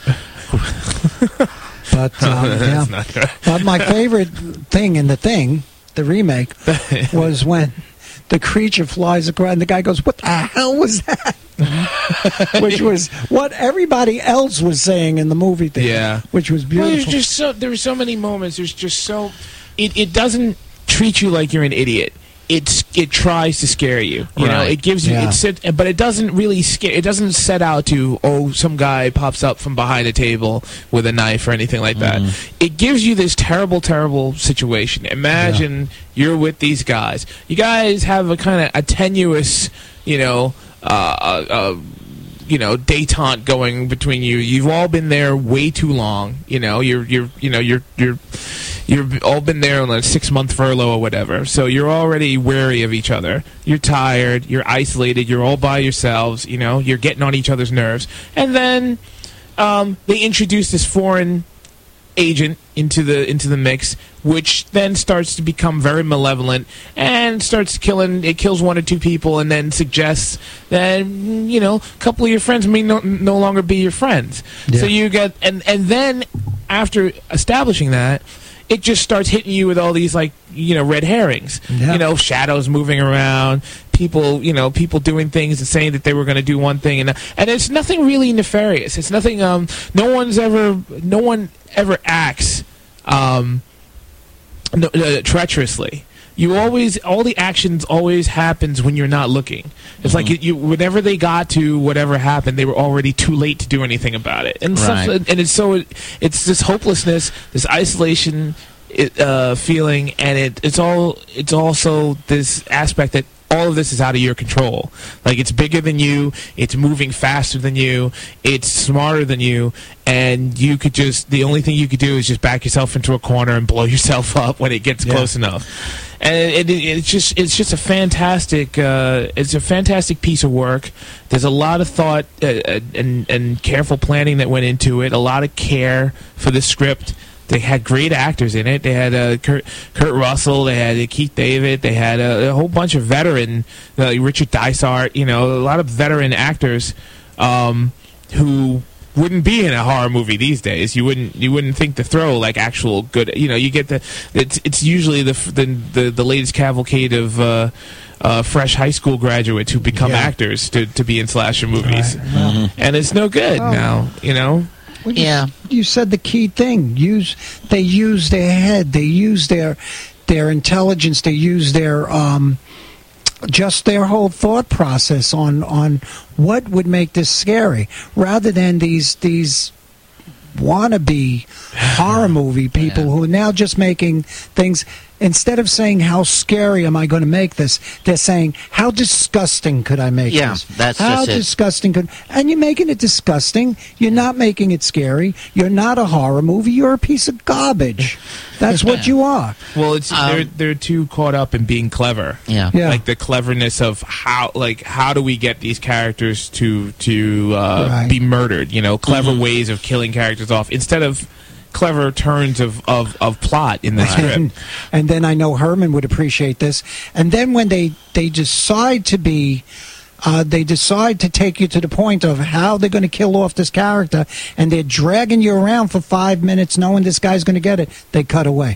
But um, yeah. That's not right. But my favorite thing in the thing, the remake, was when the creature flies across and the guy goes, "What the hell was that?" Which was what everybody else was saying in the movie theater. Yeah. Which was Well, there's beautiful. just so there were so many moments. There's just so it, it doesn't treat you like you're an idiot. It's it tries to scare you. You know, Right. it gives you Yeah. it sit, but it doesn't really scare. It doesn't set out to oh some guy pops up from behind a table with a knife or anything like that. It gives you this terrible, terrible situation. Imagine you're with these guys. You guys have a kind of a tenuous, you know, uh, uh, uh, you know, détente going between you. You've all been there way too long. You know, you're you're you know you're you're you've all been there on a six month furlough or whatever. So you're already wary of each other. You're tired. You're isolated. You're all by yourselves. You know, you're getting on each other's nerves. And then um, they introduce this foreign agent into the into the mix, which then starts to become very malevolent and starts killing. It kills one or two people, and then suggests that mm, you know a couple of your friends may no, no longer be your friends. Yeah. So you get and and then after establishing that, it just starts hitting you with all these like you know red herrings. Yeah. You know, shadows moving around. People, you know, people doing things and saying that they were going to do one thing, and and it's nothing really nefarious. It's nothing. Um, no one's ever, no one ever acts, um, no, uh, treacherously. You always, all the actions always happens when you're not looking. It's like you, you, whenever they got to whatever happened, they were already too late to do anything about it. And stuff, Right. and it's so, it's this hopelessness, this isolation it, uh, feeling, and it, it's all, it's also this aspect that all of this is out of your control. Like, it's bigger than you, it's moving faster than you, it's smarter than you, and you could just, the only thing you could do is just back yourself into a corner and blow yourself up when it gets Yeah. close enough. and it, it, it's just it's just a fantastic uh, it's a fantastic piece of work. There's a lot of thought uh, and and careful planning that went into it. A lot of care for the script. They had great actors in it. They had uh, Kurt, Kurt Russell. They had uh, Keith David. They had a, a whole bunch of veteran, uh, Richard Dysart. You know, a lot of veteran actors um, who wouldn't be in a horror movie these days. You wouldn't you wouldn't think to throw like actual good. You know, you get the it's it's usually the the the, the latest cavalcade of uh, uh, fresh high school graduates who become Yeah. actors to to be in slasher movies, Right. Well, and it's no good Oh. now. You know. Well, you, Yeah. you said the key thing. Use they use their head. They use their their intelligence. They use their um, just their whole thought process on on what would make this scary, rather than these these wannabe horror movie people Yeah. who are now just making things. Instead of saying how scary am I going to make this, they're saying how disgusting could I make Yeah, this? that's how just it. disgusting could, and you're making it disgusting. You're not making it scary. You're not a horror movie. You're a piece of garbage. That's what you are. Well, it's Um, they're they're too caught up in being clever. Yeah. Yeah. Like the cleverness of how like how do we get these characters to to uh, Right. be murdered? You know, clever Mhm. ways of killing characters off instead of clever turns of, of, of plot in the script. And, and then I know Herman would appreciate this. And then when they, they decide to be, uh, they decide to take you to the point of how they're going to kill off this character, and they're dragging you around for five minutes knowing this guy's going to get it, they cut away.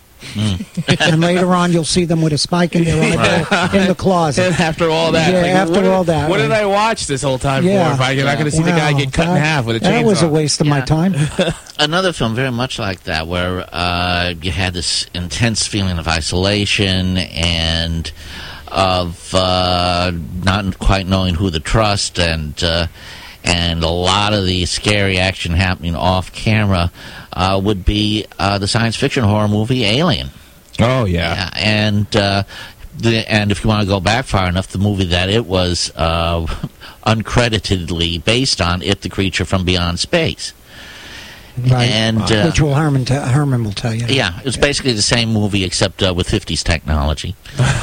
And later on, you'll see them with a spike in their eyeball in the closet. And after all that, Yeah, like, after what did- all that, what did right. I watch this whole time Yeah. for? If I'm not going to see the guy Wow, get cut in that- half with a chainsaw. That was a waste of my Yeah. time. Another film very much like that, where uh, you had this intense feeling of isolation and of uh, not quite knowing who to trust, and uh, and a lot of the scary action happening off camera uh, would be uh, the science fiction horror movie Alien. Oh yeah. Yeah, and uh, the, and if you want to go back far enough, the movie that it was uh, uncreditedly based on, It the Creature from Beyond Space. Right. And, uh, Which will Herman, te- Herman will tell you. Yeah, it was basically the same movie except uh, with fifties technology.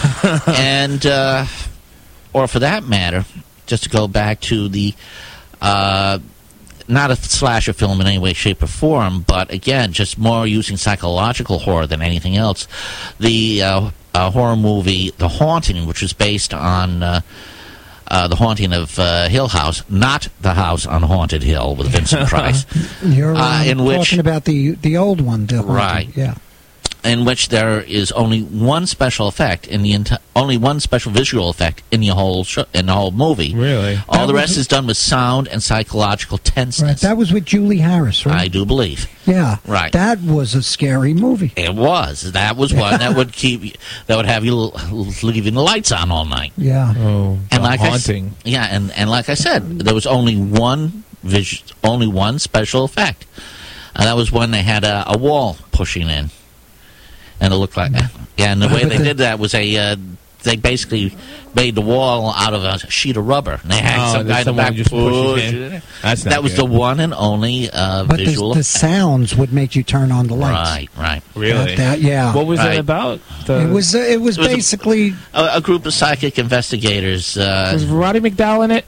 And, uh, or for that matter, just to go back to the, uh, not a slasher film in any way, shape, or form, but again, just more using psychological horror than anything else. The uh, uh, horror movie The Haunting, which was based on uh, uh, The Haunting of uh, Hill House, not The House on Haunted Hill with Vincent Price. You're Uh, um, in which- talking about the the old one, the haunting. Right. Yeah. In which there is only one special effect in the enti- only one special visual effect in the whole sh- in the whole movie. Really? All That the was- rest is done with sound and psychological Right. tenseness. That was with Julie Harris, I right? do believe Yeah. Right. That was a scary movie. it was. That was one that would keep that would have you l- leaving the lights on all night. Yeah. Oh, And the like I s- haunting. yeah, and, and like I said, there was only one vis- only one special effect, and that was when they had a, a wall pushing in, and it looked like. Yeah, and the way But they the- did that was they uh, they basically made the wall out of a sheet of rubber, and they had Oh, some and guy in the someone back just pushes push in. it in. That's not That was good. the one and only uh, But the, visual. the effect. sounds would make you turn on the lights. Right, right. Really? That, that- yeah. What was Right. it about? The, it was. Uh, it was It was a- basically. A, a group of psychic investigators. Uh, was Roddy McDowall in it?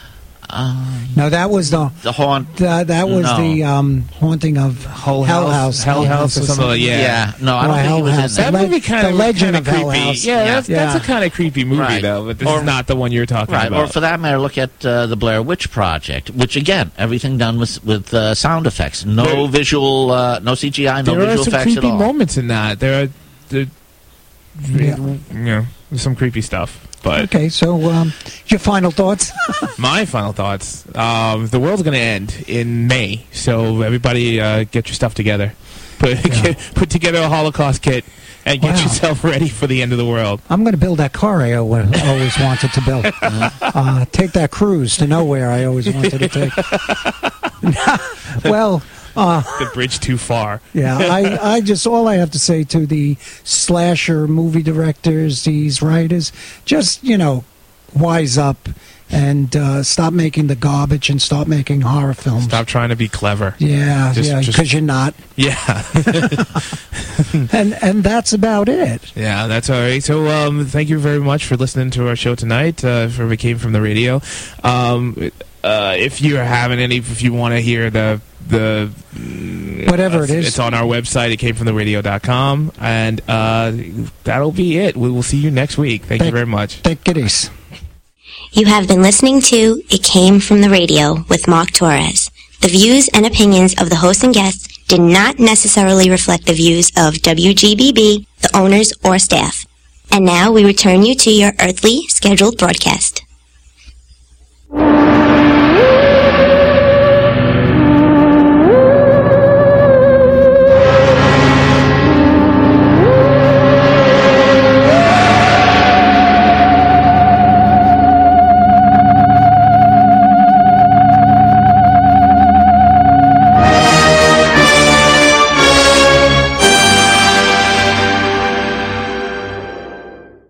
um, No, that was the. the haunt. That, that was No. the um, haunting of Hell Hell House- House. Hell House or something like- yeah. Yeah, no, I Oh, don't think Hell he was House. in That that. le- movie kind the of Legend of creepy. Hell House. Yeah, Yeah. that's, that's a Yeah. kind of creepy movie Right. though. But this Or- is not the one you're talking Right, about. or for that matter, look at uh, the Blair Witch Project, which again, everything done with with uh, sound effects, no There- visual, uh, no C G I, no there are visual some effects at creepy all. moments in that. There are, there, Yeah. you know, there's some creepy stuff. But Okay, so um, your final thoughts? my final thoughts: um, the world's going to end in May, so everybody uh, get your stuff together. Put Yeah. get, put together a Holocaust kit and get Wow. yourself ready for the end of the world. I'm going to build that car I al- always wanted to build. Uh, take that cruise to nowhere I always wanted to take. Well, uh, The bridge too far. yeah, I, I just, all I have to say to the slasher movie directors, these writers, just, you know, wise up. and uh, stop making the garbage and start making horror films. Stop trying to be clever. Yeah, Just- yeah, just- because you're not. Yeah. And and that's about it. Yeah, that's all right. So, um, thank you very much for listening to our show tonight. Uh, for It Came From the Radio. Um, uh, if you're having any, if you want to hear the the Whatever it is. it's on our website. It came from the radio dot com, and uh, that'll be it. We will see you next week. Thank, you Thank- very much. Take it easy. You have been listening to It Came From the Radio with Mark Torres. The views and opinions of the host and guests did not necessarily reflect the views of W G B B, the owners, or staff. And now we return you to your earthly scheduled broadcast.